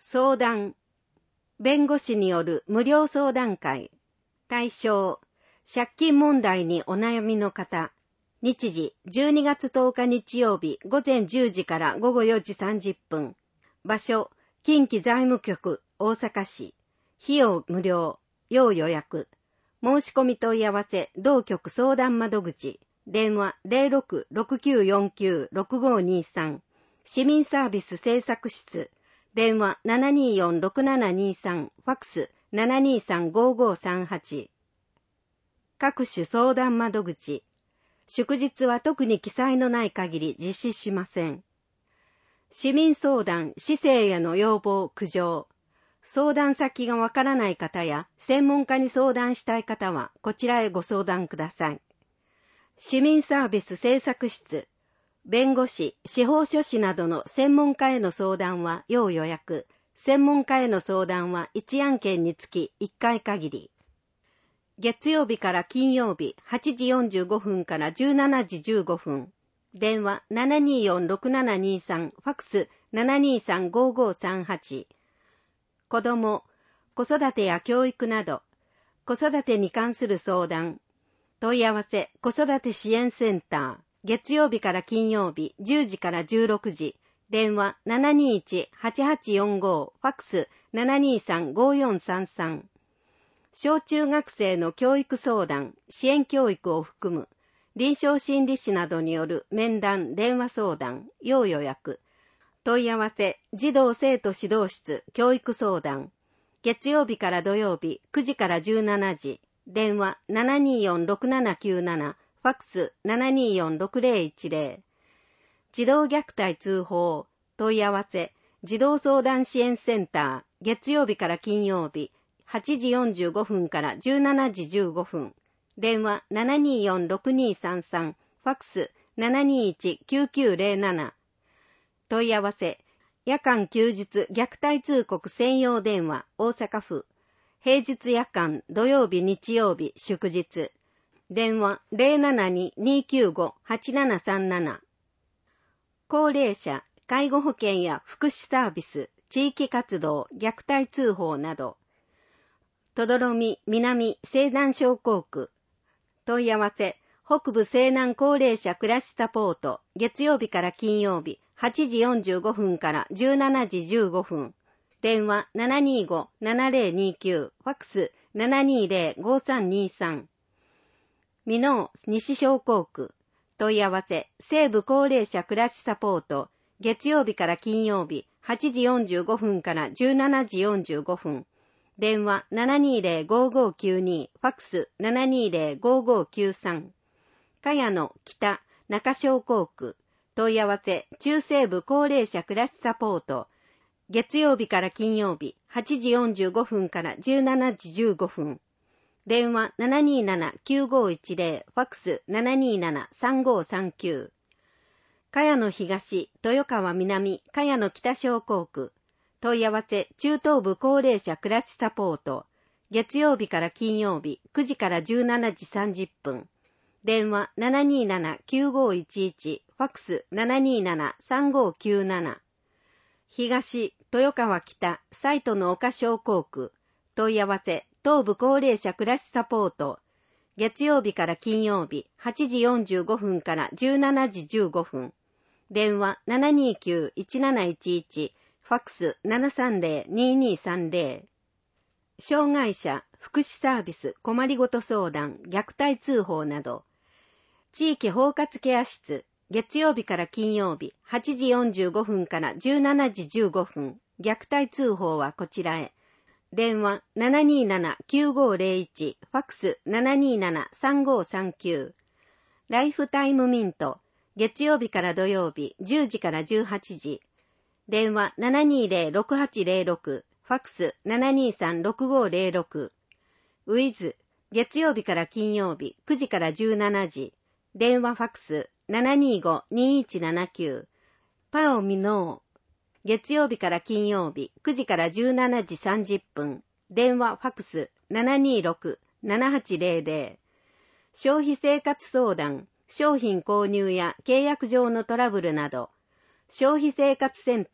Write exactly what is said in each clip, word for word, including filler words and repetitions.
相談。弁護士による無料相談会。対象。借金問題にお悩みの方。日時じゅうにがつとおか日曜日ごぜんじゅうじからごごよじさんじゅっぷん。場所。近畿財務局大阪市。費用無料。要予約。申し込み問い合わせ同局相談窓口。電話 ゼロろく ろくきゅうよんきゅう ろくごにさん。市民サービス政策室。電話 ななにーよんろくななにさん。ファックス ななにーさんごごさんはち。各種相談窓口。祝日は特に記載のない限り実施しません。市民相談、市政への要望、苦情。相談先がわからない方や専門家に相談したい方はこちらへご相談ください。市民サービス政策室。弁護士、司法書士などの専門家への相談は要予約。専門家への相談はいち案件につきいっかい限り。月曜日から金曜日はちじよんじゅうごふんからじゅうしちじじゅうごふん。電話 ななにーよんろくななにさん。ファックス ななにーさんごごさんはち。子ども、子育てや教育など、子育てに関する相談。問い合わせ子育て支援センター。月曜日から金曜日じゅうじからじゅうろくじ。電話 ななにーいち はちはちよんご。ファックス ななにーさんごよんさんさん。小中学生の教育相談、支援教育を含む、臨床心理士などによる面談、電話相談、要予約。問い合わせ、児童生徒指導室、教育相談。月曜日から土曜日くじからじゅうしちじ。電話 ななにーよんろくななきゅうなな。ファックス ななにーよんろくぜろいちぜろ。児童虐待通報。問い合わせ、児童相談支援センター。月曜日から金曜日。はちじよんじゅうごふんからじゅうしちじじゅうごふん。電話 ななにーよんろくにーさんさん。ファックス ななにーいち きゅうきゅうぜろなな。問い合わせ、夜間休日虐待通告専用電話大阪府。平日夜間土曜日日曜日祝日。電話 ゼロななに にーきゅうご はちななさんなな。高齢者、介護保険や福祉サービス、地域活動、虐待通報など。とどろみ南西南商工区。問い合わせ、北部西南高齢者暮らしサポート。月曜日から金曜日はちじよんじゅうごふんからじゅうしちじじゅうごふん。電話 ななにーご ななぜろにきゅう。ファックス ななにーぜろ ごさんにさん。美濃西商工区。問い合わせ、西部高齢者暮らしサポート。月曜日から金曜日はちじよんじゅうごふんからじゅうしちじよんじゅうごふん。電話 ななにーぜろ ごごきゅうに。ファックス ななにーぜろ ごごきゅうさん。茅野北中商工区。問い合わせ、中西部高齢者暮らしサポート。月曜日から金曜日はちじよんじゅうごふんからじゅうしちじじゅうごふん。電話 ななにーなな きゅうごいちぜろ。ファックス ななにーなな さんごさんきゅう。茅野東、豊川南、茅野北商工区。問い合わせ、中東部高齢者暮らしサポート。月曜日から金曜日くじからじゅうしちじさんじゅっぷん。電話 ななにーなな きゅうごいちいち。ファックス ななにーなな さんごきゅうなな。東、豊川北、埼玉の岡商工区。問い合わせ、東部高齢者暮らしサポート。月曜日から金曜日はちじよんじゅうごふんからじゅうしちじじゅうごふん。電話 ななにーきゅう いちなないちいち。ファックス ななさんぜろ ににさんぜろ。障害者、福祉サービス、困りごと相談、虐待通報など。地域包括ケア室、月曜日から金曜日はちじよんじゅうごふんからじゅうしちじじゅうごふん。虐待通報はこちらへ。電話 ななにーなな きゅうごぜろいち。ファックス ななにーなな さんごさんきゅう。ライフタイムミント、月曜日から土曜日じゅうじからじゅうはちじ。電話 ななにーぜろ ろくはちぜろろく。ファックス ななにーさん ろくごぜろろく。ウィズ、月曜日から金曜日くじからじゅうしちじ。電話ファックス ななにーご にいちななきゅう。パオミノー、月曜日から金曜日くじからじゅうしちじさんじゅっぷん。電話ファックス ななにーろく ななはちぜろぜろ。消費生活相談、商品購入や契約上のトラブルなど。消費生活センター、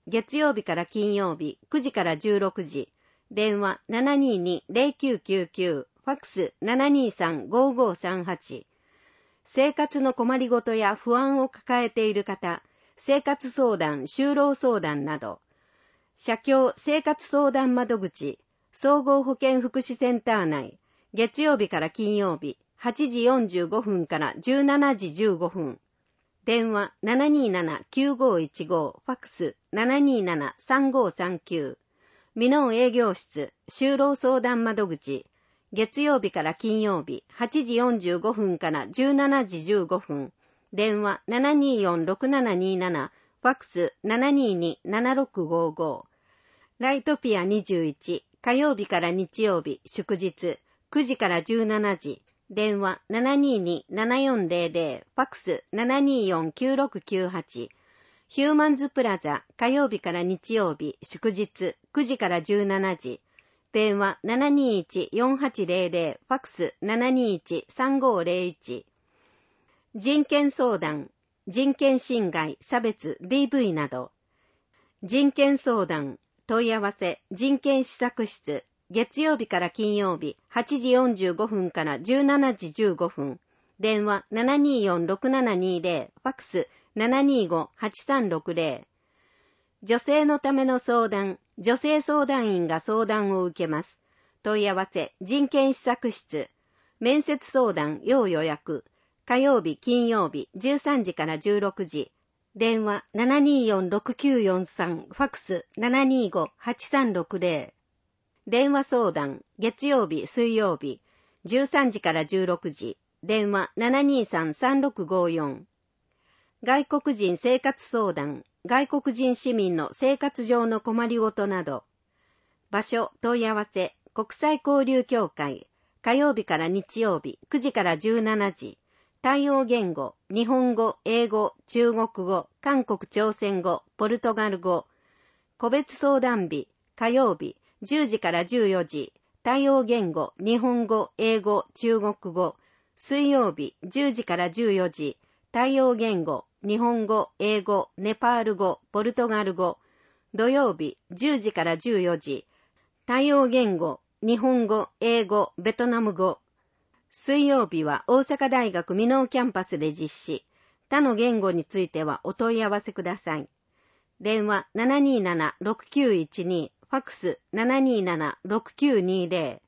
月曜日から金曜日くじからじゅうろくじ、電話 ななにーにーゼロきゅうきゅうきゅう、ファックス ななにーさんごーごーさんはち。生活の困りごとや不安を抱えている方、生活相談、就労相談など、社協生活相談窓口、総合保健福祉センター内、月曜日から金曜日、はちじよんじゅうごふんからじゅうしちじじゅうごふん。電話 ななにーななきゅうごーいちごー、ファックス ななにーななさんごーさんきゅう。美濃営業室、就労相談窓口、月曜日から金曜日、はちじよんじゅうごふんからじゅうしちじじゅうごふん。電話 ななにーよんろくななにーなな、ファックス ななにーにーななろくごーごー。ライトピアにじゅういち、火曜日から日曜日、祝日、くじからじゅうしちじ。電話 ななにーにーななよんゼロゼロ、ファックス ななにーよんきゅうろくきゅうはち。ヒューマンズプラザ、火曜日から日曜日、祝日、くじからじゅうしちじ。電話 ななにーいちよんはちゼロゼロ、ファックス ななにーいちさんごーゼロいち。人権相談、人権侵害、差別、ディーブイ など。人権相談、問い合わせ、人権施策室、月曜日から金曜日、はちじよんじゅうごふんからじゅうしちじじゅうごふん。電話 ななにーよんろくななにーゼロ、ファックス ななにーごはちさんろくゼロ。女性のための相談、女性相談員が相談を受けます。問い合わせ、人権施策室、面接相談、要予約、火曜日、金曜日、じゅうさんじからじゅうろくじ。電話 ななにーよんろくきゅうよんさん、ファックス ななにーごはちさんろくゼロ。電話相談、月曜日、水曜日、じゅうさんじからじゅうろくじ。電話 ななにーさんさんろくごーよん。外国人生活相談、外国人市民の生活上の困りごとなど。場所、問い合わせ、国際交流協会、火曜日から日曜日、くじからじゅうしちじ。対応言語、日本語、英語、中国語、韓国朝鮮語、ポルトガル語。個別相談日、火曜日、じゅうじからじゅうよじ。対応言語、日本語、英語、中国語。水曜日、じゅうじからじゅうよじ。対応言語、日本語、英語、ネパール語、ポルトガル語。土曜日、じゅうじからじゅうよじ。対応言語、日本語、英語、ベトナム語。水曜日は大阪大学箕面キャンパスで実施。他の言語についてはお問い合わせください。電話 ななにーななろくきゅういちに、ファックス ななにーななろくきゅうにーゼロ。